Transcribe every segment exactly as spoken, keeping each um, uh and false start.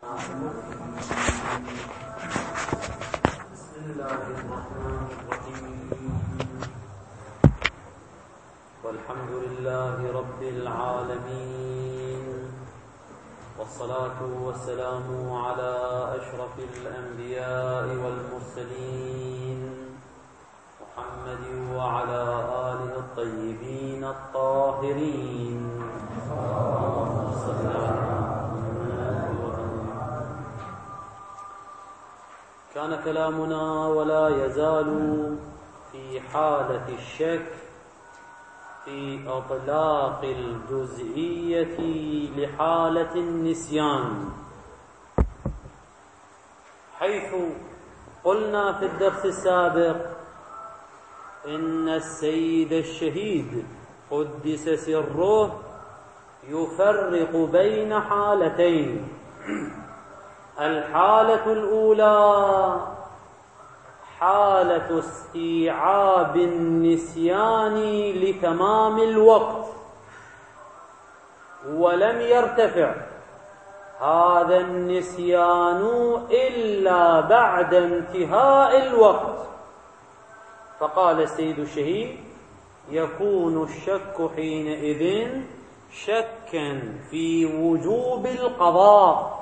بسم الله الرحمن الرحيم. والحمد لله رب العالمين، والصلاة والسلام على أشرف الأنبياء والمرسلين محمد وعلى آله الطيبين الطاهرين. اللهم صل على كان كلامنا ولا يزال في حالة الشك في إطلاق الجزئية لحالة النسيان، حيث قلنا في الدرس السابق إن السيد الشهيد قدس سره يفرق بين حالتين. الحالة الأولى حالة استيعاب النسيان لتمام الوقت، ولم يرتفع هذا النسيان إلا بعد انتهاء الوقت. فقال السيد الشهيد: يكون الشك حينئذ شكا في وجوب القضاء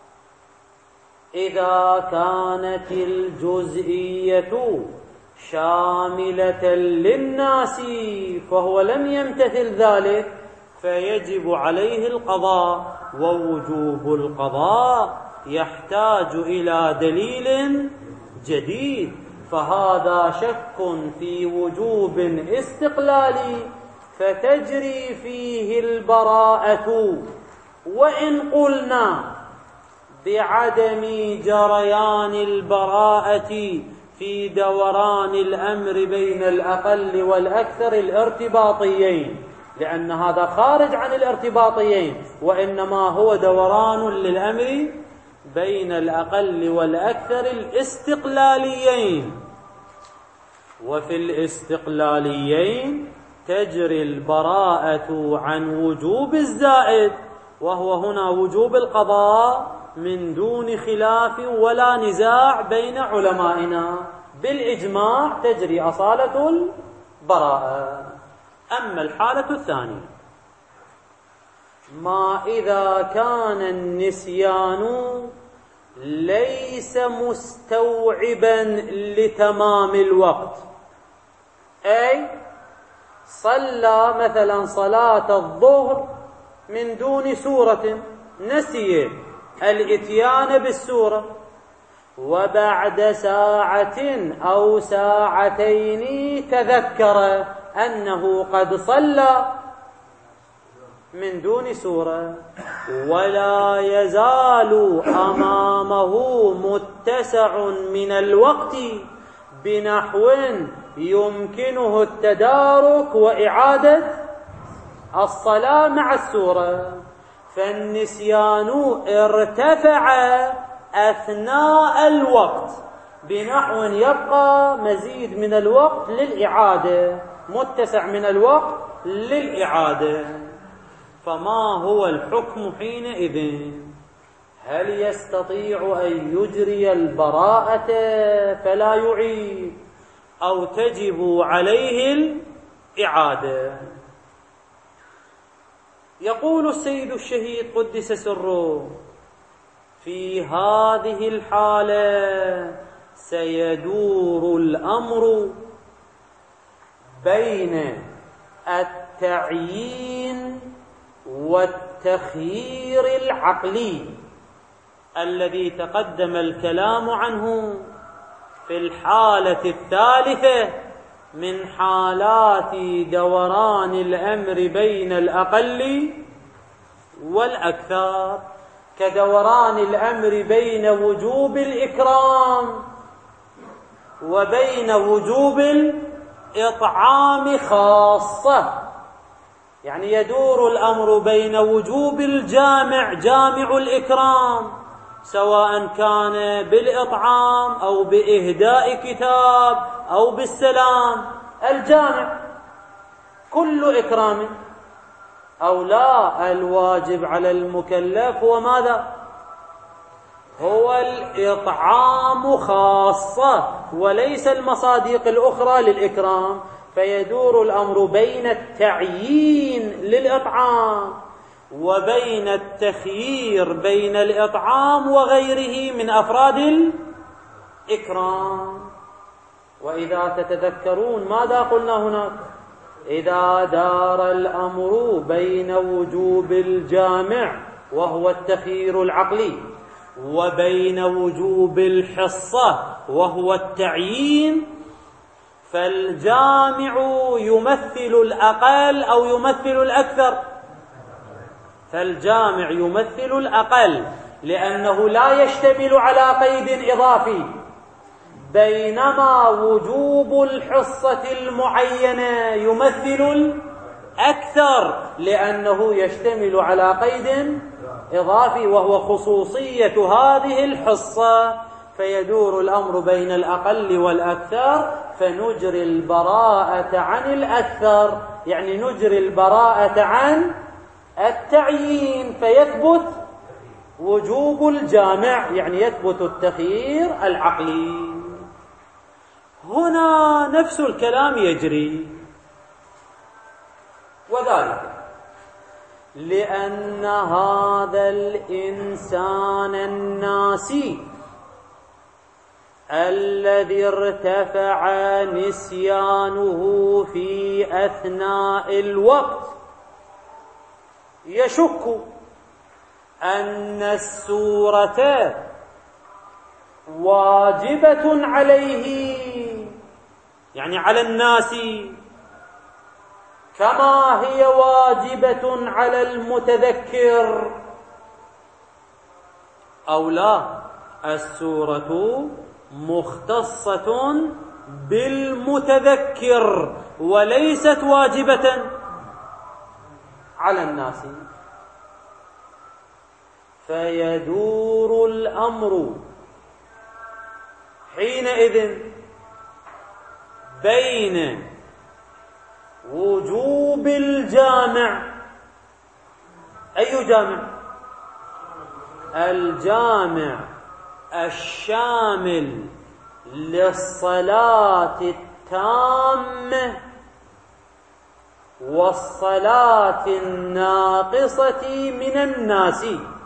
إذا كانت الجزئية شاملة للناس فهو لم يمتثل ذلك فيجب عليه القضاء، ووجوب القضاء يحتاج إلى دليل جديد، فهذا شك في وجوب استقلالي فتجري فيه البراءة. وإن قلنا بعدم جريان البراءة في دوران الأمر بين الأقل والأكثر الارتباطيين، لأن هذا خارج عن الارتباطيين، وإنما هو دوران للأمر بين الأقل والأكثر الاستقلاليين. وفي الاستقلاليين تجري البراءة عن وجوب الزائد، وهو هنا وجوب القضاء، من دون خلاف ولا نزاع بين علمائنا، بالإجماع تجري أصالة البراءة. أما الحالة الثانية، ما إذا كان النسيان ليس مستوعبا لتمام الوقت، أي صلى مثلا صلاة الظهر من دون سورة، نسي الإتيان بالسورة، وبعد ساعة أو ساعتين تذكر أنه قد صلى من دون سورة، ولا يزال أمامه متسع من الوقت بنحو يمكنه التدارك وإعادة الصلاة مع السورة، فالنسيان ارتفع أثناء الوقت بنحو يبقى مزيد من الوقت للإعادة، متسع من الوقت للإعادة. فما هو الحكم حينئذ؟ هل يستطيع أن يجري البراءة فلا يعيد، أو تجب عليه الإعادة؟ يقول السيد الشهيد قدس سره: في هذه الحالة سيدور الأمر بين التعيين والتخيير العقلي الذي تقدم الكلام عنه في الحالة الثالثة من حالات دوران الأمر بين الأقل والأكثر، كدوران الأمر بين وجوب الإكرام وبين وجوب الإطعام خاصة. يعني يدور الأمر بين وجوب الجامع جامع الإكرام، سواء كان بالإطعام أو بإهداء كتاب أو بالسلام، الجامع كل إكرام، أو لا، الواجب على المكلف هو ماذا؟ هو الإطعام خاصة وليس المصادق الأخرى للإكرام، فيدور الأمر بين التعيين للإطعام وبين التخيير بين الإطعام وغيره من أفراد الإكرام. وإذا تتذكرون ماذا قلنا هناك؟ إذا دار الأمر بين وجوب الجامع وهو التخيير العقلي وبين وجوب الحصة وهو التعيين، فالجامع يمثل الأقل أو يمثل الأكثر؟ فالجامع يمثل الأقل لأنه لا يشتمل على قيد إضافي، بينما وجوب الحصة المعينة يمثل الأكثر لأنه يشتمل على قيد إضافي وهو خصوصية هذه الحصة. فيدور الأمر بين الأقل والأكثر، فنجري البراءة عن الأكثر، يعني نجري البراءة عن التعيين، فيثبت وجوب الجامع، يعني يثبت التخيير العقلي. هنا نفس الكلام يجري، وذلك لأن هذا الإنسان الناسي الذي ارتفع نسيانه في أثناء الوقت يشك أن السورة واجبة عليه، يعني على الناس، كما هي واجبة على المتذكر، أو لا، السورة مختصة بالمتذكر وليست واجبة على الناس. فيدور الأمر حينئذ بين وجوب الجامع، أي جامع؟ الجامع الشامل للصلاة التامة والصلاة الناقصة من الناس.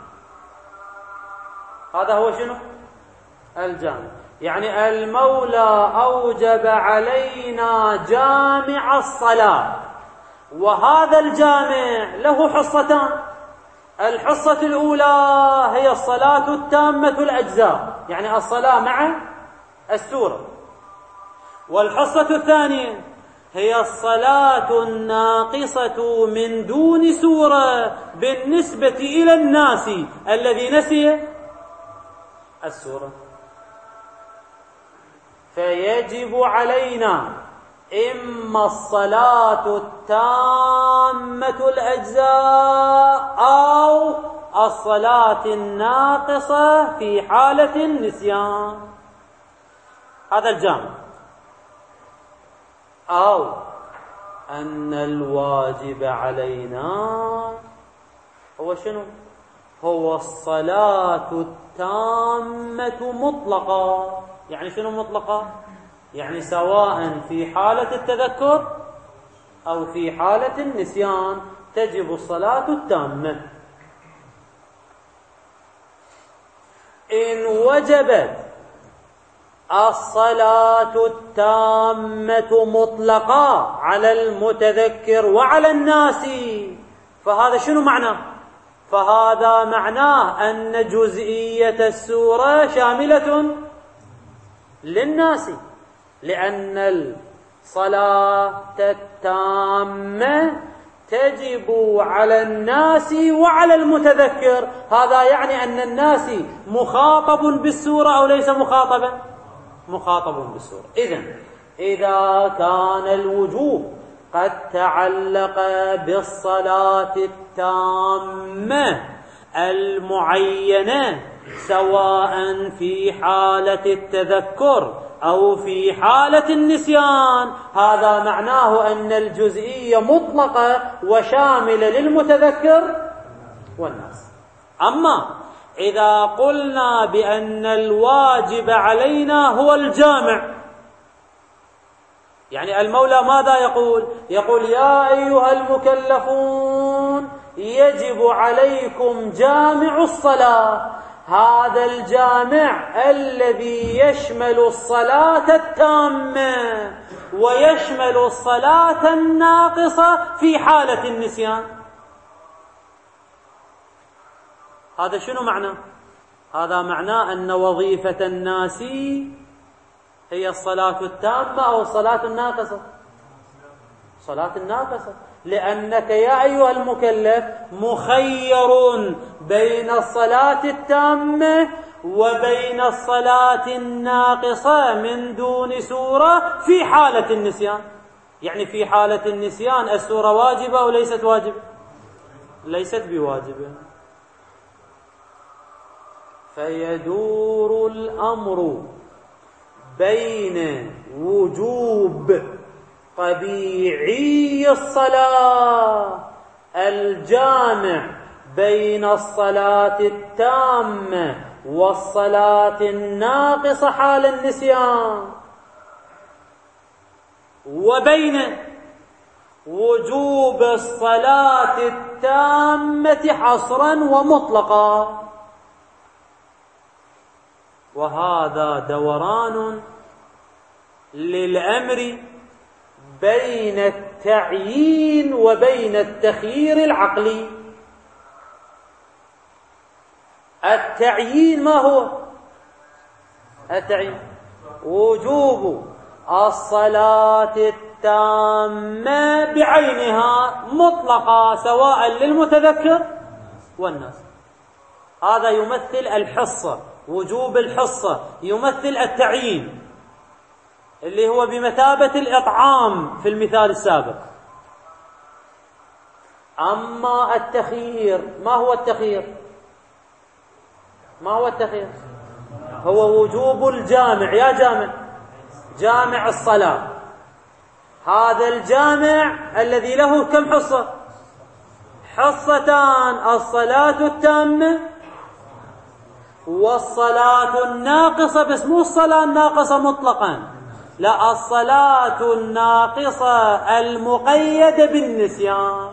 هذا هو شنو؟ الجامع، يعني المولى أوجب علينا جامع الصلاة، وهذا الجامع له حصتان. الحصة الأولى هي الصلاة التامة الأجزاء، يعني الصلاة مع السورة، والحصة الثانية هي الصلاة الناقصة من دون سورة بالنسبة إلى الناس الذي نسي السورة. فيجب علينا إما الصلاة التامة الأجزاء أو الصلاة الناقصة في حالة النسيان، هذا الجامع، أو أن الواجب علينا هو شنو؟ هو الصلاة التامة مطلقة. يعني شنو مطلقة؟ يعني سواء في حالة التذكر أو في حالة النسيان تجب الصلاة التامة. إن وجبت الصلاة التامة مطلقة على المتذكر وعلى الناس، فهذا شنو معناه؟ فهذا معناه أن جزئية السورة شاملة للناس، لأن الصلاة التامة تجب على الناس وعلى المتذكر. هذا يعني أن الناس مخاطب بالسورة أو ليس مخاطبا؟ مخاطب بالسورة. إذن إذا كان الوجوب قد تعلق بالصلاة التامة المعينة سواء في حالة التذكر أو في حالة النسيان، هذا معناه أن الجزئية مطلقة وشاملة للمتذكر والناس. أما إذا قلنا بأن الواجب علينا هو الجامع، يعني المولى ماذا يقول؟ يقول يا أيها المكلفون يجب عليكم جامع الصلاة، هذا الجامع الذي يشمل الصلاة التامة ويشمل الصلاة الناقصة في حالة النسيان. هذا شنو معنى؟ هذا معناه أن وظيفة الناس هي الصلاة التامة أو الصلاة الناقصة؟ صلاة الناقصة، لأنك يا أيها المكلف مخير بين الصلاة التامة وبين الصلاة الناقصة من دون سورة في حالة النسيان. يعني في حالة النسيان السورة واجبة أو ليست واجبة؟ ليست بواجبة. فيدور الأمر بين وجوب طبيعي الصلاة الجامع بين الصلاة التامة والصلاة الناقصة حال النسيان، وبين وجوب الصلاة التامة حصرا ومطلقا. وهذا دوران للأمر بين التعيين وبين التخيير العقلي. التعيين ما هو؟ التعيين وجوب الصلاة التامة بعينها مطلقة سواء للمتذكر والناس. هذا يمثل الحصة، وجوب الحصة يمثل التعيين اللي هو بمثابة الإطعام في المثال السابق. أما التخيير، ما هو التخيير؟ ما هو التخيير؟ هو وجوب الجامع. يا جامع، جامع الصلاة، هذا الجامع الذي له كم حصة؟ حصتان، الصلاة التامة والصلاة الناقصة. بس مو الصلاة الناقصة مطلقا، لا، الصلاة الناقصة المقيدة بالنسيان.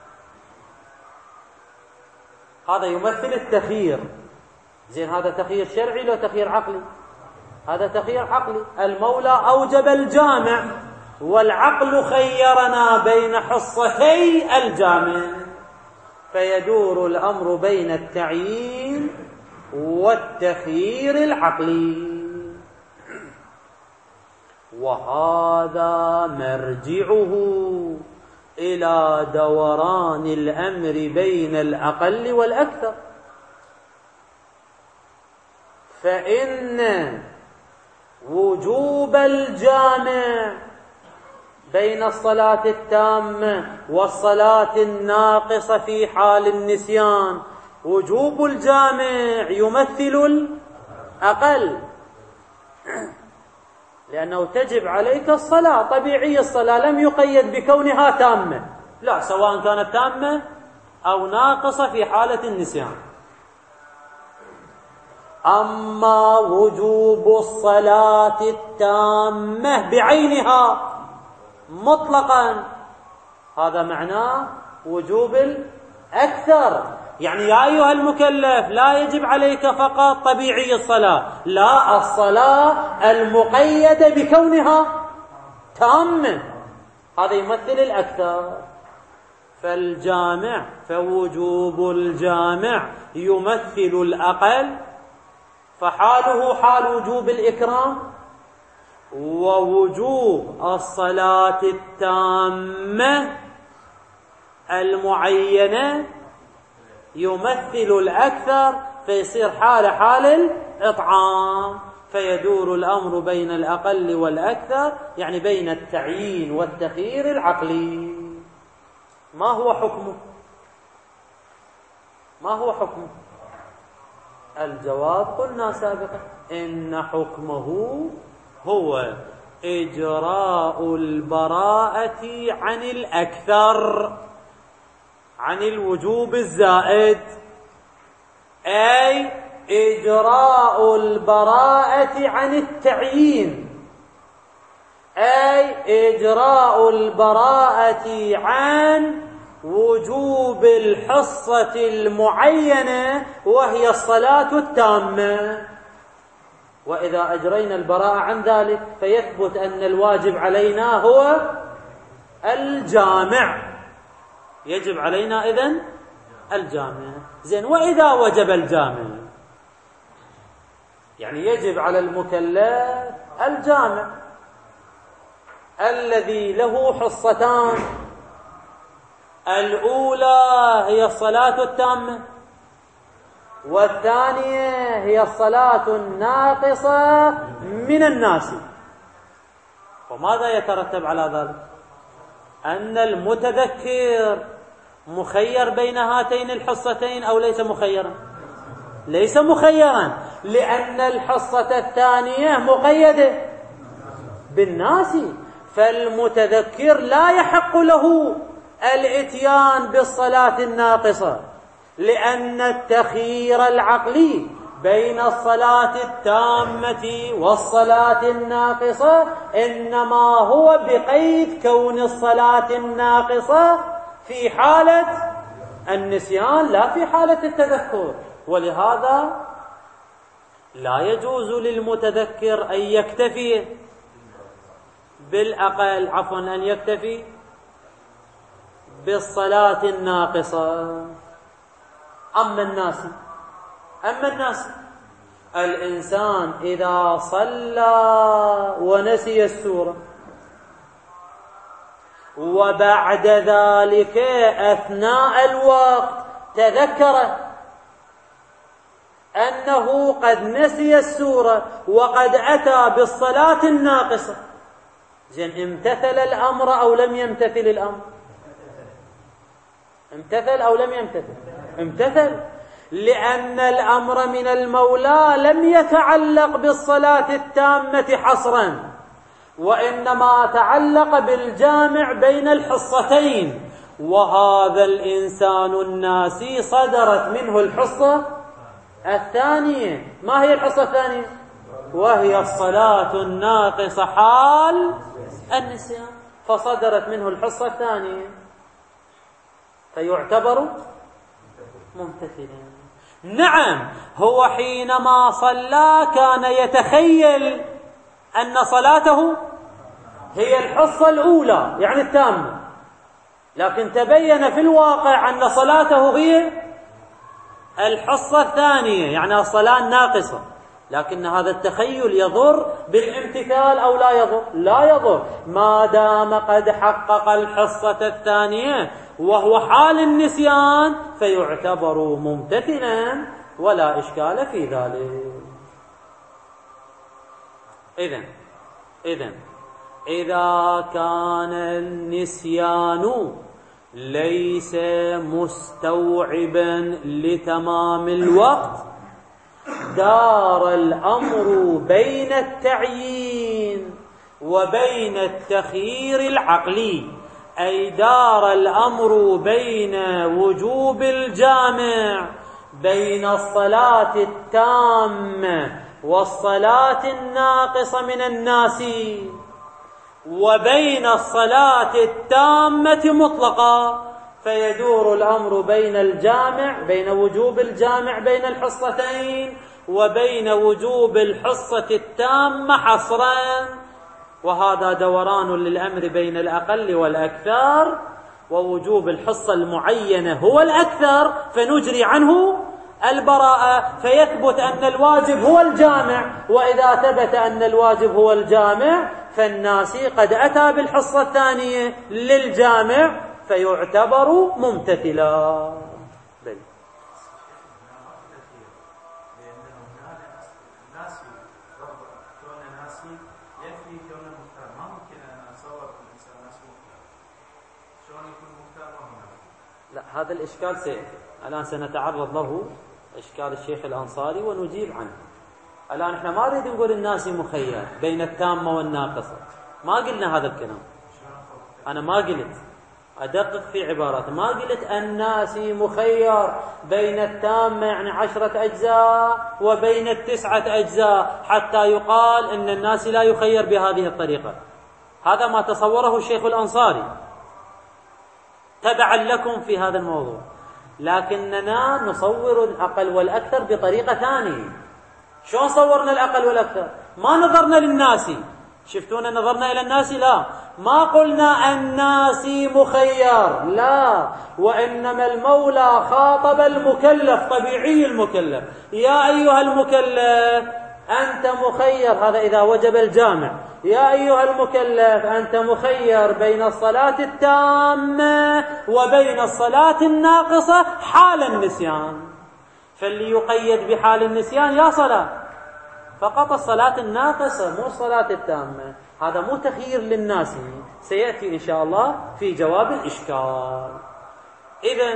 هذا يمثل التخيير. زين، هذا تخيير شرعي لو تخيير عقلي؟ هذا تخيير عقلي. المولى أوجب الجامع والعقل خيرنا بين حصتي الجامع، فيدور الأمر بين التعيين والتخيير العقلي. وهذا مرجعه إلى دوران الأمر بين الأقل والأكثر. فإن وجوب الجامع بين الصلاة التامة والصلاة الناقصة في حال النسيان، وجوب الجامع يمثل الأقل، لأنه تجب عليك الصلاة طبيعي. الصلاة لم يقيد بكونها تامة، لا، سواء كانت تامة أو ناقصة في حالة النسيان. أما وجوب الصلاة التامة بعينها مطلقا، هذا معناه وجوب الأكثر. يعني يا أيها المكلف لا يجب عليك فقط طبيعي الصلاة، لا، الصلاة المقيدة بكونها تامة، هذا يمثل الأكثر. فالجامع، فوجوب الجامع يمثل الأقل، فحاله حال وجوب الإكرام، ووجوب الصلاة التامة المعينة يمثل الأكثر، فيصير حال حال الإطعام. فيدور الأمر بين الأقل والأكثر، يعني بين التعيين والتخيير العقلي. ما هو حكمه؟ ما هو حكمه؟ الجواب قلنا سابقا إن حكمه هو إجراء البراءة عن الأكثر، عن الوجوب الزائد. أي إجراء البراءة عن التعيين، أي إجراء البراءة عن وجوب الحصة المعينة وهي الصلاة التامة. وإذا أجرينا البراءة عن ذلك فيثبت أن الواجب علينا هو الجامع، يجب علينا إذن الجامع. زين، وإذا وجب الجامع يعني يجب على المكلف الجامع الذي له حصتان، الأولى هي الصلاة التامة، والثانية هي الصلاة الناقصة من الناس. وماذا يترتب على ذلك؟ أن المتذكر مخير بين هاتين الحصتين أو ليس مخيرا؟ ليس مخيرا، لأن الحصة الثانية مقيدة بالناس، فالمتذكر لا يحق له الاتيان بالصلاة الناقصة، لأن التخيير العقلي بين الصلاة التامة والصلاة الناقصة إنما هو بقيد كون الصلاة الناقصة في حالة النسيان لا في حالة التذكر. ولهذا لا يجوز للمتذكر أن يكتفي بالأقل عفوا أن يكتفي بالصلاة الناقصة. أما الناس أما الناس الإنسان إذا صلى ونسي السورة وبعد ذلك أثناء الوقت تذكر أنه قد نسي السورة وقد أتى بالصلاة الناقصة، زين، امتثل الأمر أو لم يمتثل الأمر؟ امتثل أو لم يمتثل؟ امتثل، لأن الأمر من المولى لم يتعلق بالصلاة التامة حصرا، وإنما تعلق بالجامع بين الحصتين. وهذا الإنسان الناسي صدرت منه الحصة الثانية. ما هي الحصة الثانية؟ وهي الصلاة الناقصة حال النسيان، فصدرت منه الحصة الثانية فيعتبر ممتثلا. نعم، هو حينما صلى كان يتخيل أن صلاته هي الحصة الأولى يعني التامة، لكن تبين في الواقع أن صلاته هي الحصة الثانية يعني الصلاة الناقصة. لكن هذا التخيل يضر بالامتثال أو لا يضر؟ لا يضر، ما دام قد حقق الحصة الثانية وهو حال النسيان فيعتبر ممتثلا ولا إشكال في ذلك. إذن إذن إذا كان النسيان ليس مستوعبا لتمام الوقت دار الأمر بين التعيين وبين التخيير العقلي، أي دار الأمر بين وجوب الجامع بين الصلاة التامة والصلاة الناقصة من الناس، وبين الصلاة التامة مطلقا، فيدور الأمر بين الجامع بين وجوب الجامع بين الحصتين وبين وجوب الحصة التامة حصرا. وهذا دوران للأمر بين الأقل والأكثر، ووجوب الحصة المعينة هو الأكثر فنجري عنه البراءة، فيثبت أن الواجب هو الجامع. وإذا ثبت أن الواجب هو الجامع فالناسي قد أتى بالحصة الثانية للجامع فيعتبر ممتثلا. بل. لا، هذا الإشكال سيأتي الآن، سنتعرض له إشكال الشيخ الأنصاري ونجيب عنه. الآن احنا ما نريد نقول الناس مخير بين التامة والناقصة، ما قلنا هذا الكلام، أنا ما قلت أدقق في عبارات، ما قلت الناس مخير بين التامة يعني عشرة أجزاء وبين التسعة أجزاء حتى يقال أن الناس لا يخير بهذه الطريقة. هذا ما تصوره الشيخ الأنصاري تبعا لكم في هذا الموضوع، لكننا نصور الأقل والأكثر بطريقة ثانية. شلون صورنا الأقل والأكثر؟ ما نظرنا للناس، شفتونا نظرنا إلى الناس؟ لا، ما قلنا الناس مخير، لا، وإنما المولى خاطب المكلف، طبيعي المكلف، يا أيها المكلف أنت مخير، هذا إذا وجب الجامع، يا أيها المكلف أنت مخير بين الصلاة التامة وبين الصلاة الناقصة حال النسيان. فاللي يقيد بحال النسيان يا صلاة فقط الصلاة الناقصة مو الصلاة التامة. هذا مو تخيير للناس، سيأتي إن شاء الله في جواب الإشكال. إذن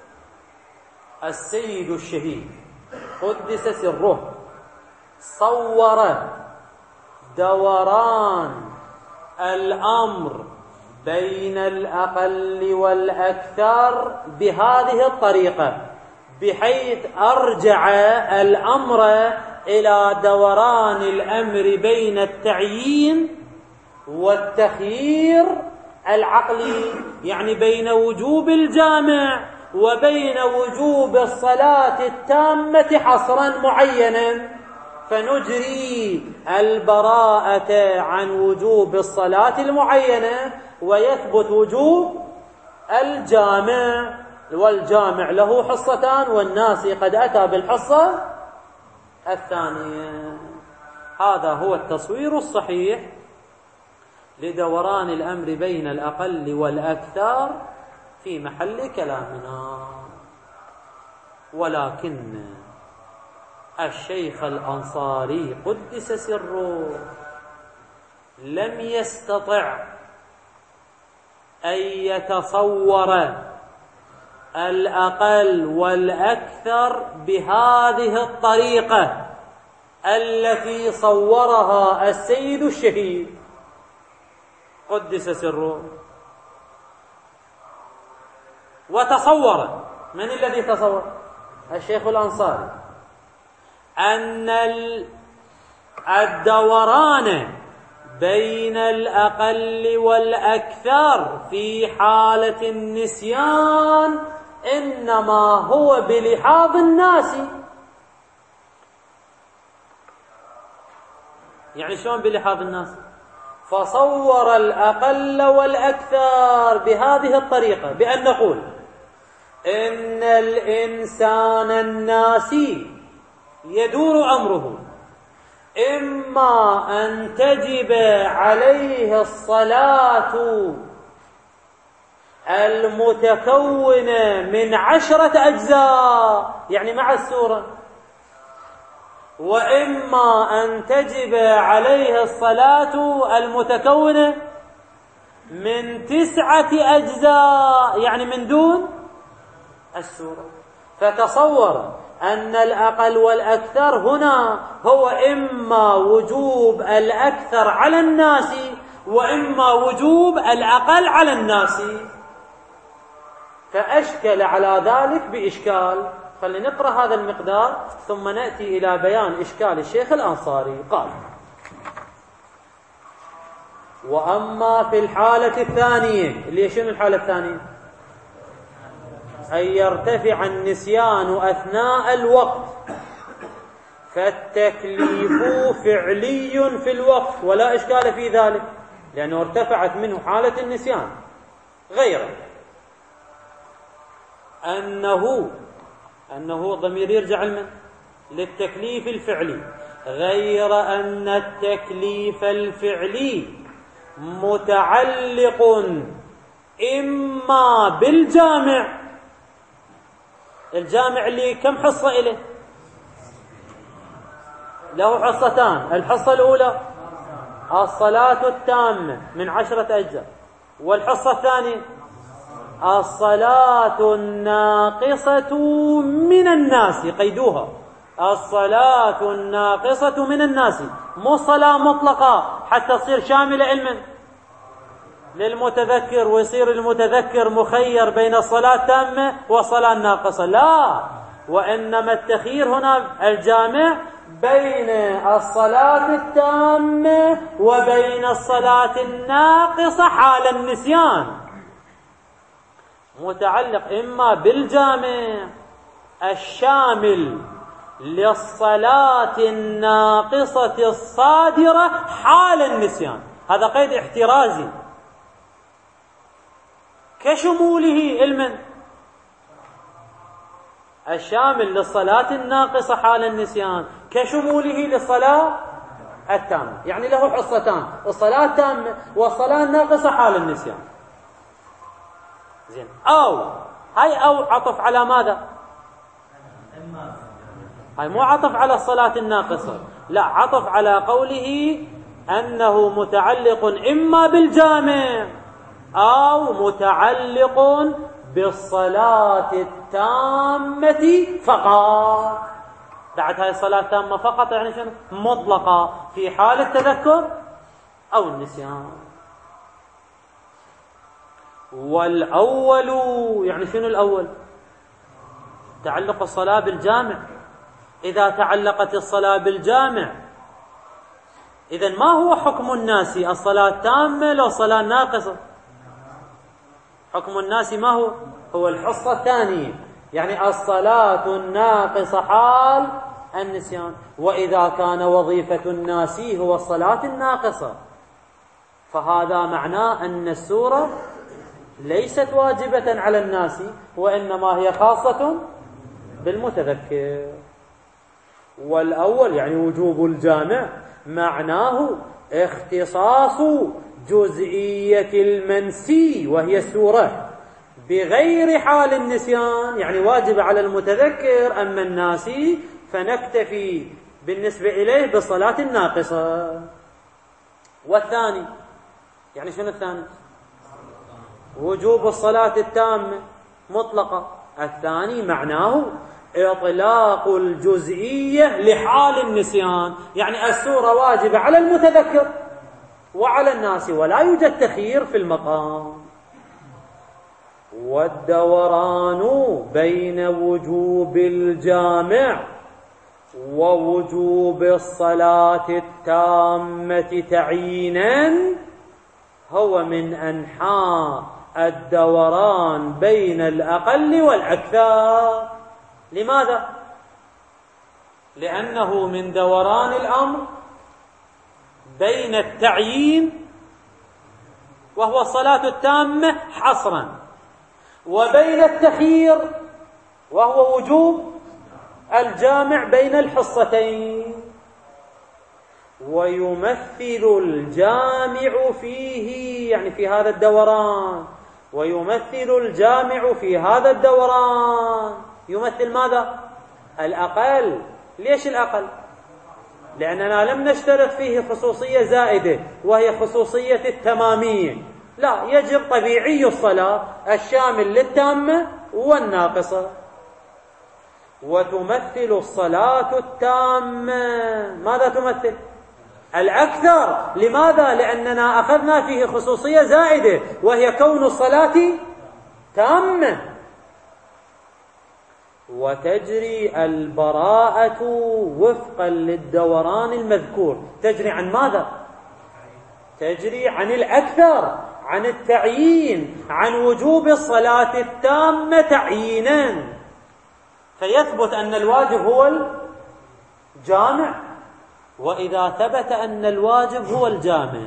السيد الشهيد قدس سره صور دوران الأمر بين الأقل والأكثر بهذه الطريقة، بحيث أرجع الأمر إلى دوران الأمر بين التعيين والتخيير العقلي، يعني بين وجوب الجامع وبين وجوب الصلاة التامة حصرا معينا، فنجري البراءة عن وجوب الصلاة المعينة ويثبت وجوب الجامع، والجامع له حصتان والناس قد أتى بالحصة الثانية. هذا هو التصوير الصحيح لدوران الأمر بين الأقل والأكثر في محل كلامنا. ولكن الشيخ الأنصاري قدس سره لم يستطع أن يتصور الأقل والأكثر بهذه الطريقة التي صورها السيد الشهيد قدس سره. وتصور، من الذي تصور؟ الشيخ الأنصاري، أن الدوران بين الأقل والأكثر في حالة النسيان إنما هو بلحاظ الناس. يعني شلون بلحاظ الناس؟ فصور الأقل والأكثر بهذه الطريقة، بأن نقول إن الإنسان الناسي يدور أمره إما أن تجب عليه الصلاة المتكونة من عشرة أجزاء يعني مع السورة، وإما أن تجب عليه الصلاة المتكونة من تسعة أجزاء يعني من دون السورة. فتصور أن الأقل والأكثر هنا هو إما وجوب الأكثر على الناس وإما وجوب الأقل على الناس، فأشكل على ذلك بإشكال. خلينا نقرأ هذا المقدار ثم نأتي إلى بيان إشكال الشيخ الأنصاري. قال: وأما في الحالة الثانية، اللي شنو الحالة الثانية؟ أن يرتفع النسيان أثناء الوقت، فالتكليف فعلي في الوقت ولا إشكال في ذلك، لأنه ارتفعت منه حالة النسيان. غير أنه أنه ضمير يرجع لمن؟ للتكليف الفعلي، غير أن التكليف الفعلي متعلق إما بالجامع، الجامع اللي كم حصة إليه؟ له حصتان. الحصة الأولى الصلاة التامة من عشرة أجزاء، والحصة الثانية الصلاة الناقصة من الناس. قيدوها، الصلاة الناقصة من الناس، مو صلاة مطلقة حتى تصير شاملة علما. للمتذكر ويصير المتذكر مخير بين الصلاة التامة والصلاة الناقصة، لا، وإنما التخيير هنا الجامع بين الصلاة التامة وبين الصلاة الناقصة حال النسيان، متعلق إما بالجامع الشامل للصلاة الناقصة الصادرة حال النسيان، هذا قيد احترازي كشموله المن الشامل للصلاة الناقصة حال النسيان كشموله للصلاة التامة، يعني له حصتان، الصلاة التامة والصلاة الناقصة حال النسيان. زين، أو هاي أو عطف على ماذا؟ هاي مو عطف على الصلاة الناقصة، لا، عطف على قوله أنه متعلق إما بالجامع أو متعلق بالصلاة التامة فقط. بعد هاي الصلاة التامة فقط يعني شنو؟ مطلقة في حال التذكر أو النسيان. والأول يعني شنو الأول؟ تعلق الصلاة بالجامع. إذا تعلقت الصلاة بالجامع إذن ما هو حكم الناس؟ الصلاة التامة لو الصلاة الناقصة؟ حكم الناس ما هو؟ هو الحصة الثانية، يعني الصلاة الناقصة حال النسيان. وإذا كان وظيفة الناس هو الصلاة الناقصة فهذا معناه أن السورة ليست واجبة على الناس، وإنما هي خاصة بالمتذكر. والأول يعني وجوب الجامع معناه اختصاص جزئية المنسي وهي السورة بغير حال النسيان، يعني واجب على المتذكر، أما الناسي فنكتفي بالنسبة إليه بالصلاة الناقصة. والثاني يعني شنو الثاني؟ وجوب الصلاة التامة مطلقة. الثاني معناه إطلاق الجزئية لحال النسيان، يعني السورة واجبة على المتذكر وعلى الناس ولا يوجد تخيير في المقام. والدوران بين وجوب الجامع ووجوب الصلاة التامة تعيينا هو من أنحاء الدوران بين الأقل والأكثر. لماذا؟ لأنه من دوران الأمر بين التعيين وهو الصلاة التامة حصرا، وبين التخيير وهو وجوب الجامع بين الحصتين. ويمثل الجامع فيه يعني في هذا الدوران، ويمثل الجامع في هذا الدوران يمثل ماذا؟ الأقل. ليش الأقل؟ لأننا لم نشترط فيه خصوصية زائدة وهي خصوصية التمامية، لا، يجب طبيعي الصلاة الشامل للتامة والناقصة. وتمثل الصلاة التامة ماذا تمثل؟ الأكثر. لماذا؟ لأننا أخذنا فيه خصوصية زائدة وهي كون الصلاة تامة. وتجري البراءة وفقا للدوران المذكور. تجري عن ماذا؟ تجري عن الأكثر، عن التعيين، عن وجوب الصلاة التامة تعيينا، فيثبت أن الواجب هو الجامع. وإذا ثبت أن الواجب هو الجامع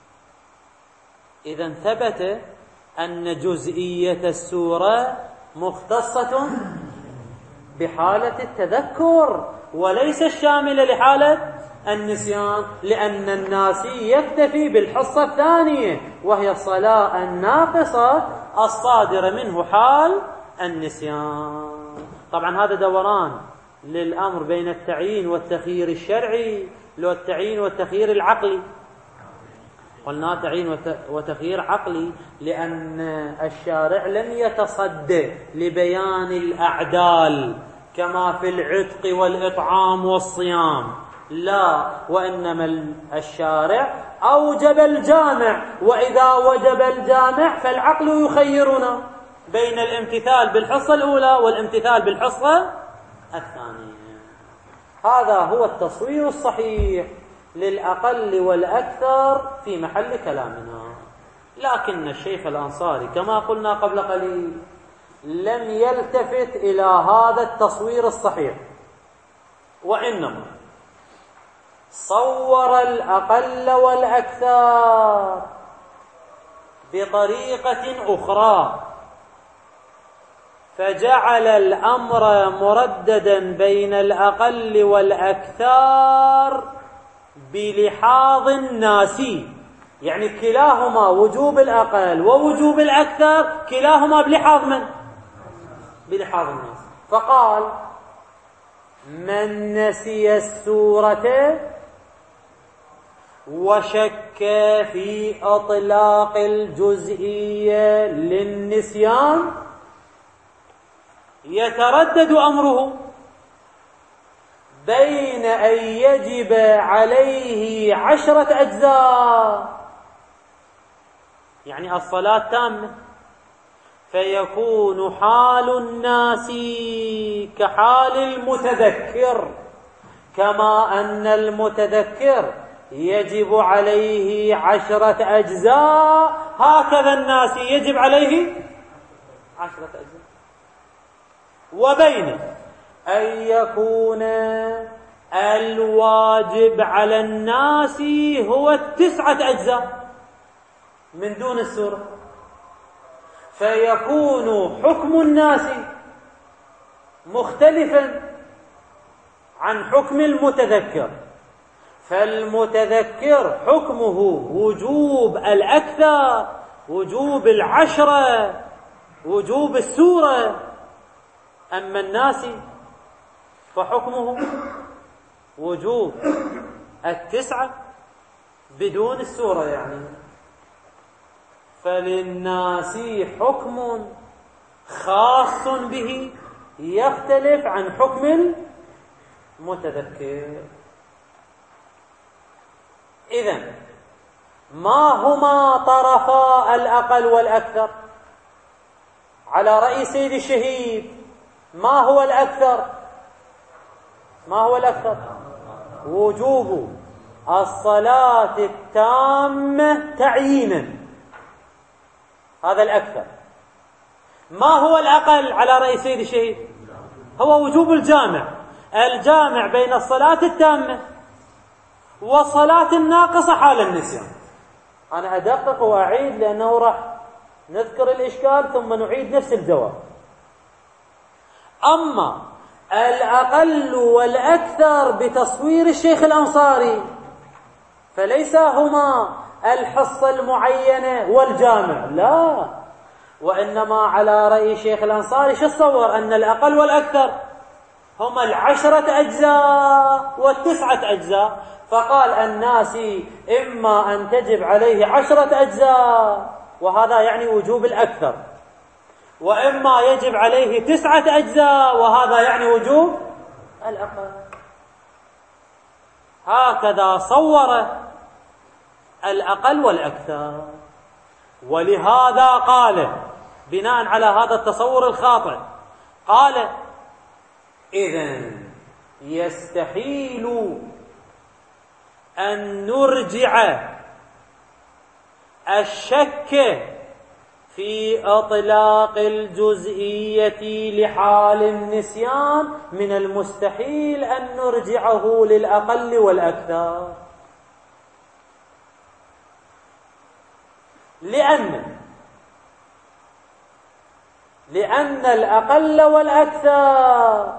إذن ثبت أن جزئية السورة مختصة بحالة التذكر وليس الشاملة لحالة النسيان، لأن الناسي يكتفي بالحصة الثانية وهي الصلاة الناقصة الصادرة منه حال النسيان. طبعا هذا دوران للأمر بين التعيين والتخيير الشرعي، لو التعيين والتخيير العقلي. قلنا تعيين وتخيير عقلي لأن الشارع لم يتصدى لبيان الأعدال كما في العتق والإطعام والصيام، لا، وإنما الشارع أوجب الجامع، وإذا وجب الجامع فالعقل يخيرنا بين الامتثال بالحصة الأولى والامتثال بالحصة الثانية. هذا هو التصوير الصحيح للأقل والأكثر في محل كلامنا. لكن الشيخ الأنصاري كما قلنا قبل قليل لم يلتفت إلى هذا التصوير الصحيح، وإنما صور الأقل والأكثر بطريقة أخرى، فجعل الأمر مرددا بين الأقل والأكثر بلحاظ الناس، يعني كلاهما وجوب الأقل ووجوب الأكثر كلاهما بلحاظ من؟ بلحاظ الناس. فقال: من نسي السورة وشك في إطلاق الجزئية للنسيان يتردد أمره بين أن يجب عليه عشرة أجزاء، يعني الصلاة تامة، فيكون حال الناس كحال المتذكر، كما أن المتذكر يجب عليه عشرة أجزاء، هكذا الناس يجب عليه عشرة أجزاء. وبين أن يكون الواجب على الناس هو التسعة أجزاء من دون السورة، فيكون حكم الناس مختلفا عن حكم المتذكر، فالمتذكر حكمه وجوب الأكثر، وجوب العشرة، وجوب السورة، أما الناس فحكمه وجوب التسعة بدون السورة. يعني فللناس حكم خاص به يختلف عن حكم المتذكر. إذن ما هما طرفا الأقل والأكثر؟ على رأي سيد الشهيد ما هو الأكثر؟ ما هو الأكثر؟ وجوب الصلاة التامة تعيينا، هذا الأكثر. ما هو الأقل على رأي سيد الشهيد؟ هو وجوب الجامع، الجامع بين الصلاة التامة والصلاة الناقصة حال النسيان. أنا أدقق وأعيد لأنه راح نذكر الإشكال ثم نعيد نفس الجواب. أما الأقل والأكثر بتصوير الشيخ الأنصاري فليس هما الحصة المعينة والجامع، لا، وإنما على رأي الشيخ الأنصاري شو تصور؟ أن الأقل والأكثر هما العشرة أجزاء والتسعة أجزاء، فقال الناس إما أن تجب عليه عشرة أجزاء وهذا يعني وجوب الأكثر، وإما يجب عليه تسعة أجزاء وهذا يعني وجوب الأقل. هكذا صور الأقل والأكثر. ولهذا قال بناء على هذا التصور الخاطئ، قال: إذن يستحيل أن نرجع الشك في إطلاق الجزئية لحال النسيان، من المستحيل أن نرجعه للأقل والأكثر، لأن لأن الأقل والأكثر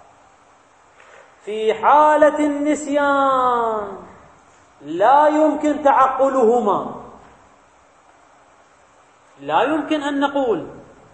في حالة النسيان لا يمكن تعقلهما. لا يمكن أن نقول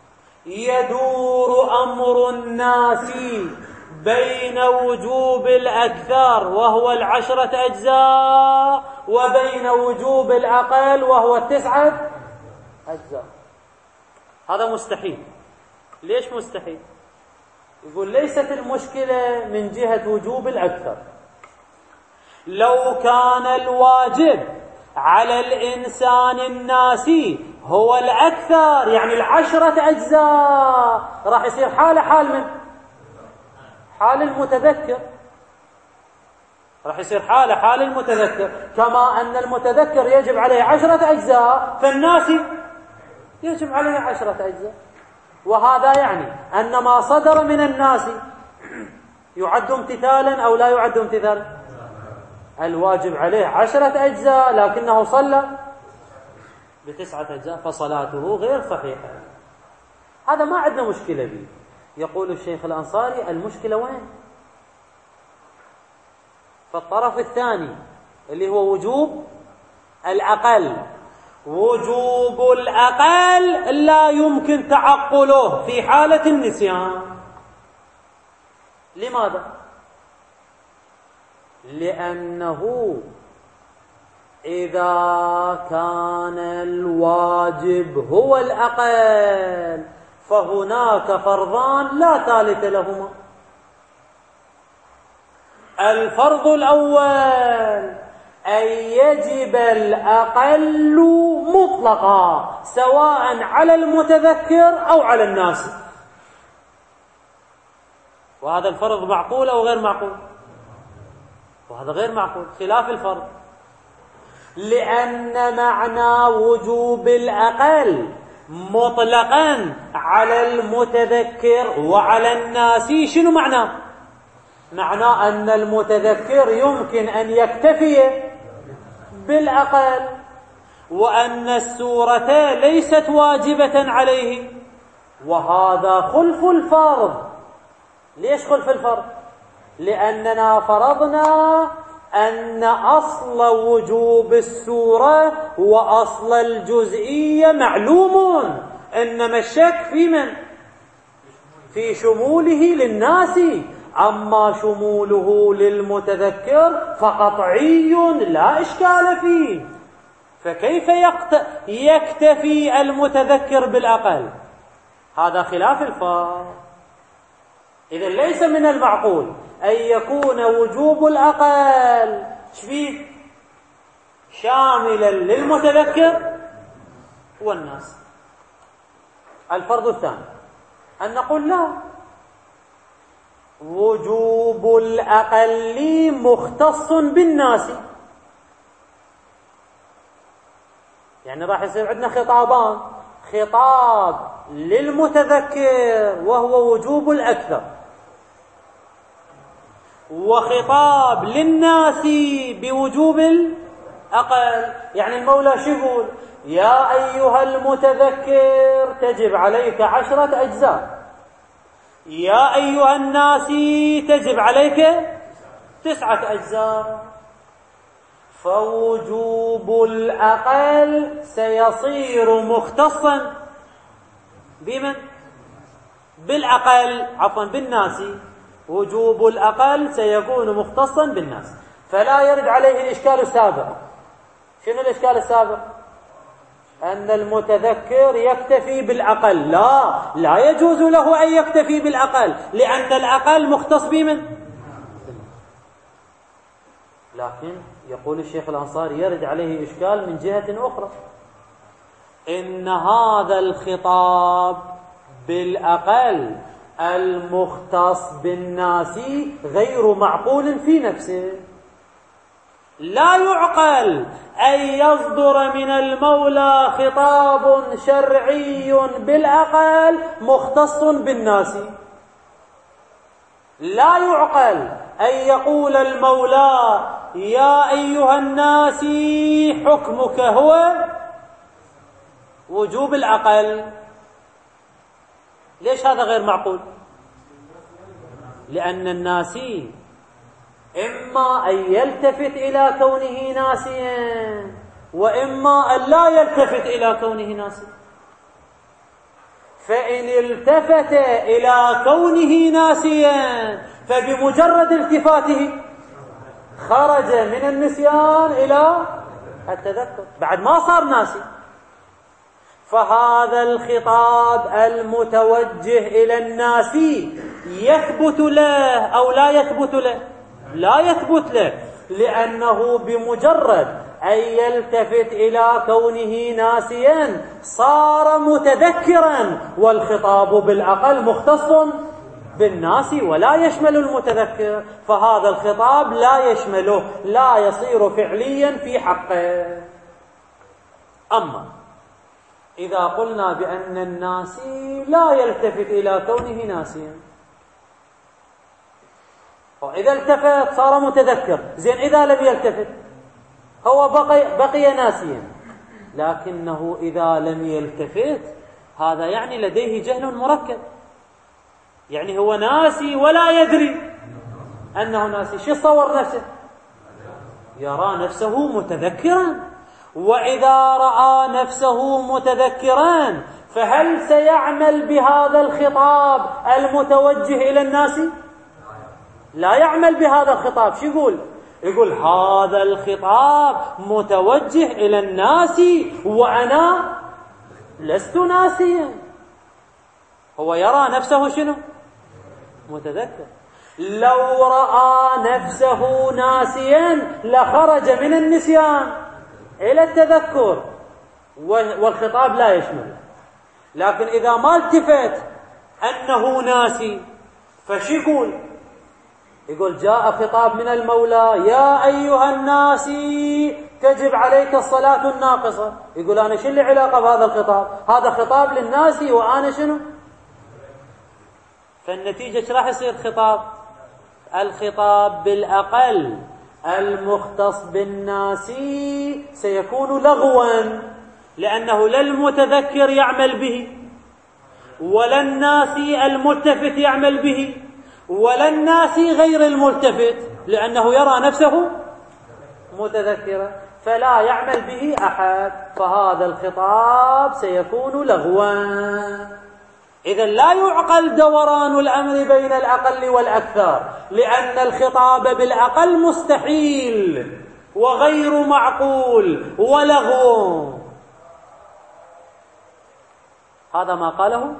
يدور أمر الناس بين وجوب الأكثر وهو العشرة أجزاء وبين وجوب الأقل وهو التسعة أجزاء، هذا مستحيل. ليش مستحيل؟ يقول ليست المشكلة من جهة وجوب الأكثر، لو كان الواجب على الإنسان الناسي هو الأكثر، يعني العشرة أجزاء، راح يصير حالة حال من؟ حال المتذكر. راح يصير حالة حال المتذكر، كما أن المتذكر يجب عليه عشرة أجزاء فالناسي يجب عليه عشرة أجزاء. وهذا يعني أن ما صدر من الناس يعد امتثالا أو لا يعد امتثالا؟ الواجب عليه عشرة أجزاء لكنه صلى بتسعة أجزاء فصلاته غير صحيحة. هذا ما عندنا مشكلة به. يقول الشيخ الأنصاري المشكلة وين؟ فالطرف الثاني اللي هو وجوب الأقل. وجوب الأقل لا يمكن تعقله في حالة النسيان. لماذا؟ لأنه إذا كان الواجب هو الأقل فهناك فرضان لا ثالث لهما. الفرض الأول أن يجب الأقل مطلقا سواء على المتذكر أو على الناس. وهذا الفرض معقول أو غير معقول؟ وهذا غير معقول، خلاف الفرض. لأن معنى وجوب الأقل مطلقا على المتذكر وعلى الناس شنو معناه؟ معناه أن المتذكر يمكن أن يكتفي بالأقل، وأن السورة ليست واجبة عليه، وهذا خلف الفرض. ليش خلف الفرض؟ لأننا فرضنا أن أصل وجوب السورة وأصل الجزئية معلوم، إنما الشك في من؟ في شموله للناس، أما شموله للمتذكر فقطعي لا إشكال فيه. فكيف يكتفي المتذكر بالأقل؟ هذا خلاف الفرض. إذن ليس من المعقول أن يكون وجوب الأقل شفيه شاملا للمتذكر والناس. الفرض الثاني أن نقول لا، وجوب الأقل مختص بالناس. يعني راح يصير عندنا خطابان، خطاب للمتذكر وهو وجوب الأكثر، وخطاب للناس بوجوب الأقل. يعني المولى شو يقول؟ يا أيها المتذكر تجب عليك عشرة أجزاء، يا أيها الناس تجب عليك تسعة أجزاء. فوجوب الأقل سيصير مختصا بمن؟ بالأقل، عفوا بالناس. وجوب الأقل سيكون مختصا بالناس، فلا يرد عليه الإشكال السابق. شنو الإشكال السابق؟ أن المتذكر يكتفي بالأقل. لا، لا يجوز له أن يكتفي بالأقل، لأن الأقل مختص بمن؟ لكن يقول الشيخ الأنصاري يرد عليه إشكال من جهة أخرى، إن هذا الخطاب بالأقل المختص بالناس غير معقول في نفسه. لا يعقل أن يصدر من المولى خطاب شرعي بالأقل مختص بالناس. لا يعقل أن يقول المولى يا أيها الناس حكمك هو وجوب الأقل. ليش هذا غير معقول؟ لأن الناسي إما أن يلتفت إلى كونه ناسيا، وإما أن لا يلتفت إلى كونه ناسيا. فإن التفت إلى كونه ناسيا فبمجرد التفاته خرج من النسيان إلى التذكر، بعد ما صار ناسي. فهذا الخطاب المتوجه إلى الناسي يثبت له أو لا يثبت له؟ لا يثبت له. لأنه بمجرد أن يلتفت إلى كونه ناسيا صار متذكرا، والخطاب بالأقل مختص بالناسي ولا يشمل المتذكر، فهذا الخطاب لا يشمله، لا يصير فعليا في حقه. أما إذا قلنا بأن الناسي لا يلتفت إلى كونه ناسيا، وإذا التفت صار متذكر، زين إذا لم يلتفت هو بقي, بقي ناسيا، لكنه إذا لم يلتفت هذا يعني لديه جهل مركب، يعني هو ناسي ولا يدري أنه ناسي. شو صور نفسه؟ يرى نفسه متذكرا، وإذا رأى نفسه متذكرا فهل سيعمل بهذا الخطاب المتوجه إلى الناس؟ لا يعمل بهذا الخطاب. شو يقول؟ يقول هذا الخطاب متوجه إلى الناس وأنا لست ناسيا. هو يرى نفسه شنو؟ متذكر. لو رأى نفسه ناسيا لخرج من النسيان إلى التذكر، والخطاب لا يشمل. لكن إذا ما التفت أنه ناسي فش يقول؟ يقول جاء خطاب من المولى يا أيها الناس تجب عليك الصلاة الناقصة. يقول أنا شو اللي علاقة بهذا الخطاب؟ هذا خطاب للناس وأنا شنو؟ فالنتيجة شو راح يصير خطاب؟ الخطاب بالأقل المختص بالناسي سيكون لغوا، لأنه لا المتذكر يعمل به، ولا الناسي الملتفت يعمل به، ولا الناسي غير الملتفت، لأنه يرى نفسه متذكرا فلا يعمل به أحد، فهذا الخطاب سيكون لغوا. إذن لا يعقل دوران الأمر بين الأقل والأكثر، لأن الخطاب بالأقل مستحيل وغير معقول ولغو. هذا ما قاله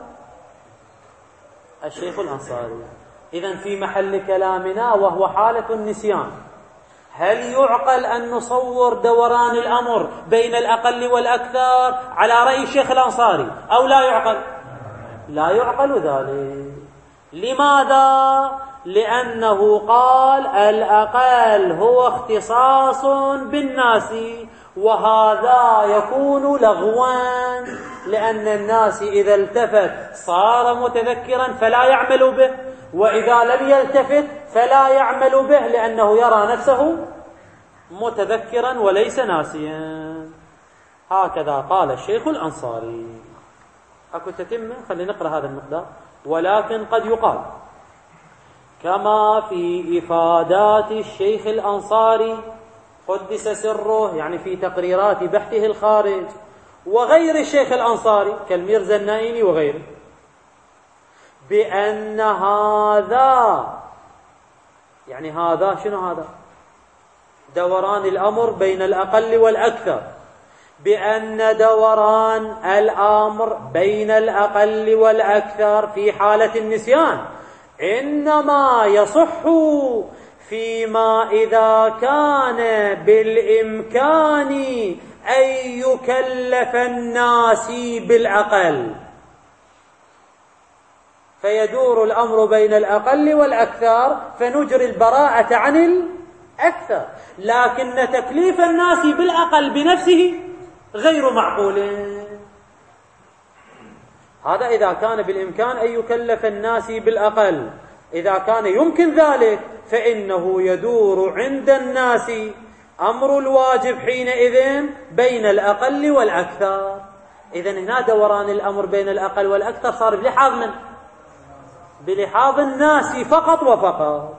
الشيخ الأنصاري. إذن في محل كلامنا وهو حالة النسيان، هل يعقل أن نصور دوران الأمر بين الأقل والأكثر على رأي الشيخ الأنصاري أو لا يعقل؟ لا يعقل ذلك. لماذا؟ لأنه قال الأقل هو اختصاص بالناس، وهذا يكون لغوا، لأن الناس إذا التفت صار متذكرا فلا يعمل به، وإذا لم يلتفت فلا يعمل به، لأنه يرى نفسه متذكرا وليس ناسيا. هكذا قال الشيخ الأنصاري. أكو تتمة؟ خلينا نقرأ هذا المقدار. ولكن قد يقال كما في إفادات الشيخ الأنصاري قدس سره، يعني في تقريرات بحثه الخارج، وغير الشيخ الأنصاري كالميرزا النائمي وغيره، بأن هذا، يعني هذا شنو هذا؟ دوران الأمر بين الأقل والأكثر، بأن دوران الأمر بين الأقل والأكثر في حالة النسيان إنما يصح فيما إذا كان بالإمكان أن يكلف الناس بالأقل، فيدور الأمر بين الأقل والأكثر فنجري البراءة عن الأكثر، لكن تكليف الناس بالأقل بنفسه غير معقول. هذا إذا كان بالإمكان أن يكلف الناس بالأقل. إذا كان يمكن ذلك فإنه يدور عند الناس أمر الواجب حينئذ بين الأقل والأكثر. إذن هنا دوران الأمر بين الأقل والأكثر صار بلحاظ من؟ بلحاظ الناس فقط وفقط.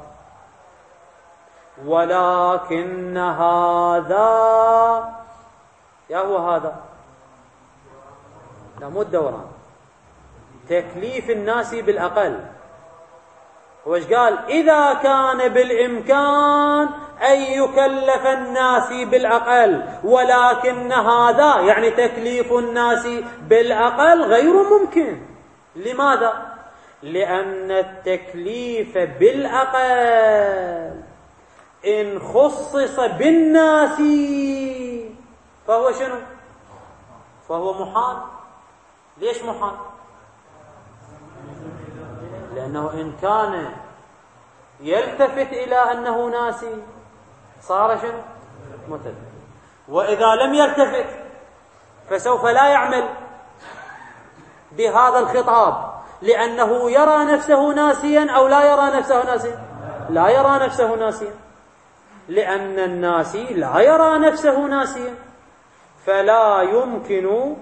ولكن هذا، يا هو هذا، لا مو الدوران، تكليف الناس بالأقل. وش قال؟ إذا كان بالإمكان أن يكلف الناس بالأقل، ولكن هذا يعني تكليف الناس بالأقل غير ممكن. لماذا؟ لأن التكليف بالأقل إن خصص بالناس فهو شنو؟ فهو محال. ليش محال؟ لأنه إن كان يلتفت إلى أنه ناسي صار شنو؟ متذكر. وإذا لم يلتفت فسوف لا يعمل بهذا الخطاب، لأنه يرى نفسه ناسيا أو لا يرى نفسه ناسيا؟ لا يرى نفسه ناسيا، لأن الناسي لا يرى نفسه ناسيا، فلا يمكن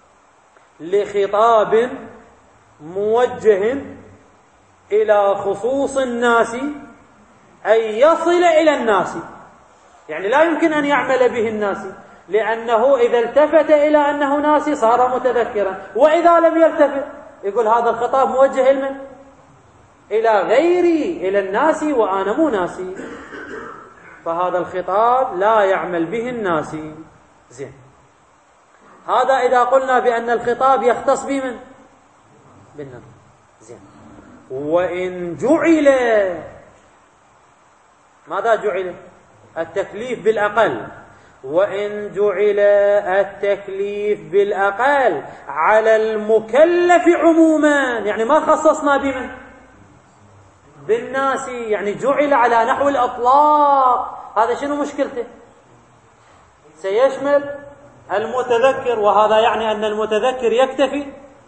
لخطاب موجه إلى خصوص الناس أن يصل إلى الناس. يعني لا يمكن أن يعمل به الناس، لأنه إذا التفت إلى أنه ناسي صار متذكرا، وإذا لم يلتفت يقول هذا الخطاب موجه إلى إلى غيري، إلى الناس وأنا مو ناسي، فهذا الخطاب لا يعمل به الناس. زين، هذا إذا قلنا بأن الخطاب يختص بمن؟ بالناس. زين، وإن جعل، ماذا جعل؟ التكليف بالأقل. وإن جعل التكليف بالأقل على المكلف عموما، يعني ما خصصنا بمن؟ بالناس، يعني جعل على نحو الأطلاق. هذا شنو مشكلته؟ سيشمل المتذكر، وهذا يعني أن المتذكر يكتفي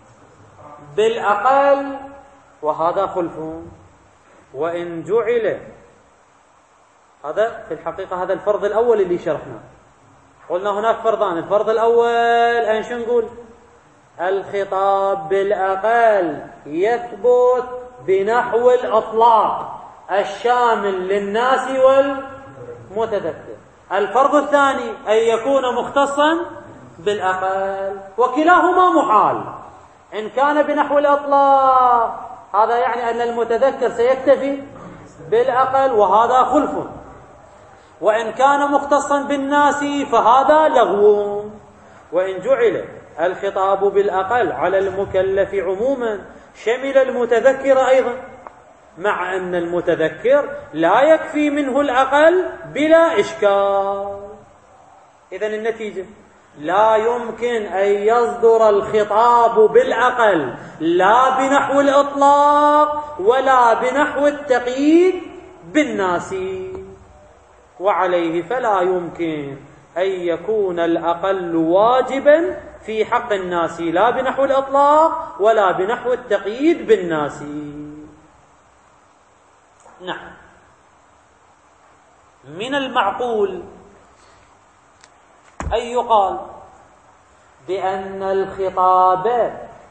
بالأقل، وهذا خلف. وإن جعل، هذا في الحقيقة هذا الفرض الأول اللي شرحناه. قلنا هناك فرضان، الفرض الأول أن شو نقول؟ الخطاب بالأقل يثبت بنحو الأطلاق الشامل للناس والمتذكر. الفرض الثاني أن يكون مختصا بالأقل، وكلاهما محال. إن كان بنحو الأطلاق هذا يعني أن المتذكر سيكتفي بالأقل، وهذا خلف. وإن كان مختصا بالناس فهذا لغو. وإن جعل الخطاب بالأقل على المكلف عموما شمل المتذكر أيضا، مع أن المتذكر لا يكفي منه الأقل بلا إشكال. إذن النتيجة لا يمكن أن يصدر الخطاب بالأقل لا بنحو الإطلاق ولا بنحو التقييد بالناس، وعليه فلا يمكن أن يكون الأقل واجبا في حق الناس لا بنحو الإطلاق ولا بنحو التقييد بالناس. نعم، من المعقول أن يقال بأن الخطاب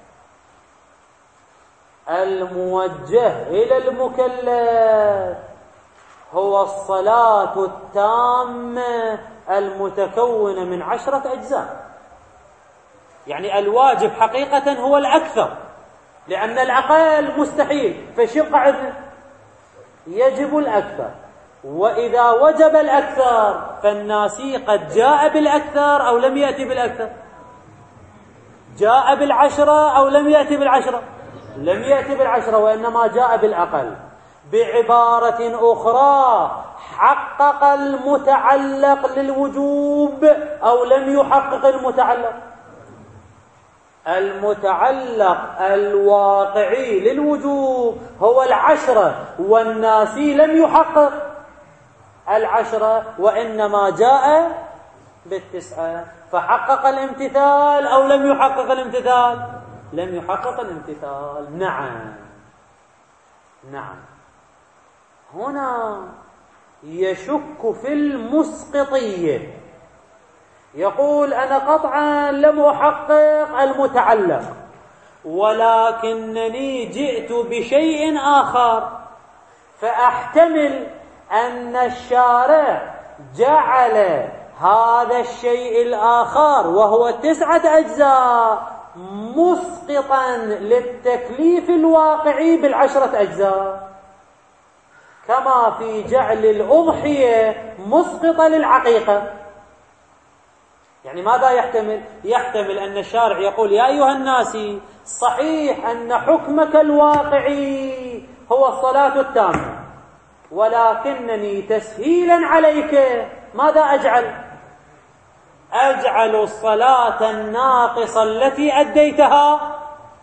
الموجه إلى المكلف هو الصلاة التامة المتكونة من عشرة أجزاء. يعني الواجب حقيقة هو الأكثر، لأن الأقل مستحيل، فشو قاعد؟ يجب الأكثر. وإذا وجب الأكثر فالناسي قد جاء بالأكثر أو لم يأتي بالأكثر، جاء بالعشرة أو لم يأتي بالعشرة، لم يأتي بالعشرة وإنما جاء بالأقل. بعبارة أخرى، حقق المتعلق للوجوب أو لم يحقق المتعلق؟ المتعلق الواقعي للوجوب هو العشرة، والناسي لم يحقق العشرة وإنما جاء بالتسعة، فحقق الامتثال أو لم يحقق الامتثال؟ لم يحقق الامتثال. نعم نعم، هنا يشك في المسقطية، يقول أنا قطعا لم أحقق المتعلق، ولكنني جئت بشيء آخر، فأحتمل أن الشارع جعل هذا الشيء الآخر وهو تسعة أجزاء مسقطا للتكليف الواقعي بالعشرة أجزاء، كما في جعل الأضحية مسقطة للعقيقة. يعني ماذا يحتمل؟ يحتمل أن الشارع يقول يا أيها الناس صحيح أن حكمك الواقعي هو الصلاة التامة، ولكنني تسهيلا عليك ماذا أجعل؟ أجعل الصلاة الناقصة التي أديتها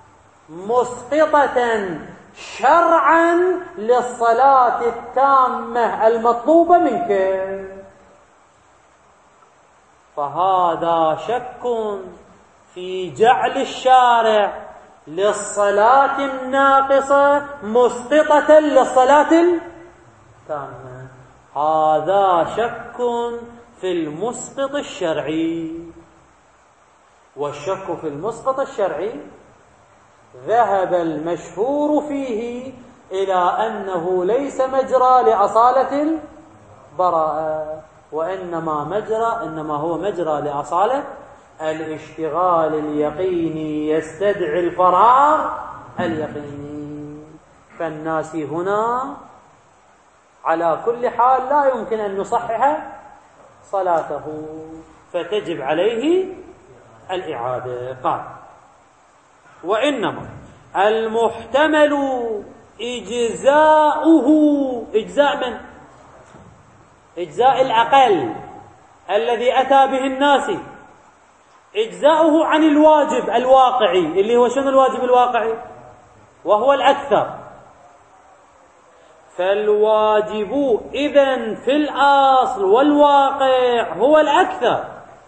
مسقطة شرعا للصلاة التامة المطلوبة منك. فهذا شك في جعل الشارع للصلاة الناقصة مسقطة للصلاة التامة. هذا شك في المسقط الشرعي. والشك في المسقط الشرعي ذهب المشهور فيه إلى أنه ليس مجرى لأصالة البراءة، وإنما مجرى إنما هو مجرى لأصالة الاشتغال اليقيني يستدعي الفراغ اليقيني. فالناس هنا على كل حال لا يمكن أن نصحح صلاته، فتجب عليه الإعادة. قال: وإنما المحتمل إجزاؤه، إجزاء من؟ إجزاء الأقل الذي أتى به الناس، إجزاؤه عن الواجب الواقعي، اللي هو شنو الواجب الواقعي؟ وهو الأكثر. فالواجب إذن في الأصل والواقع هو الأكثر،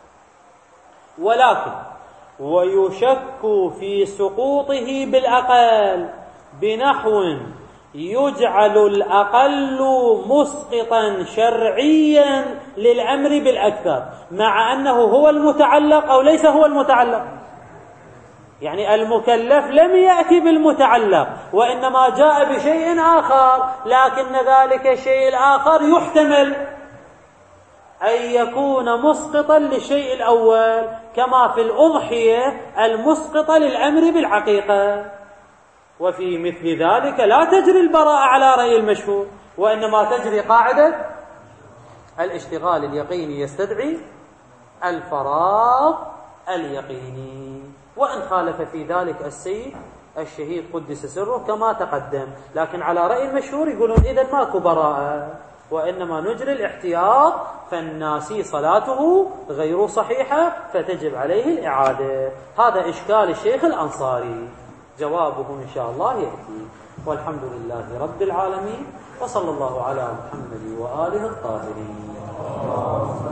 ولكن ويشك في سقوطه بالأقل بنحو يجعل الأقل مسقطا شرعيا للأمر بالأكثر، مع أنه هو المتعلق أو ليس هو المتعلق. يعني المكلف لم يأتي بالمتعلق، وإنما جاء بشيء آخر، لكن ذلك الشيء الآخر يحتمل أن يكون مسقطا للشيء الأول، كما في الأضحية المسقطة للأمر بالعقيقة. وفي مثل ذلك لا تجري البراءة على رأي المشهور، وإنما تجري قاعدة الاشتغال اليقيني يستدعي الفراغ اليقيني. وإن خالف في ذلك السيد الشهيد قدس سره كما تقدم، لكن على رأي المشهور يقولون إذن ماكو براءة، وإنما نجري الاحتياط، فالناسي صلاته غير صحيحة فتجب عليه الإعادة. هذا إشكال الشيخ الأنصاري، جوابه إن شاء الله يأتي. والحمد لله رب العالمين، وصلى الله على محمد وآله الطاهرين.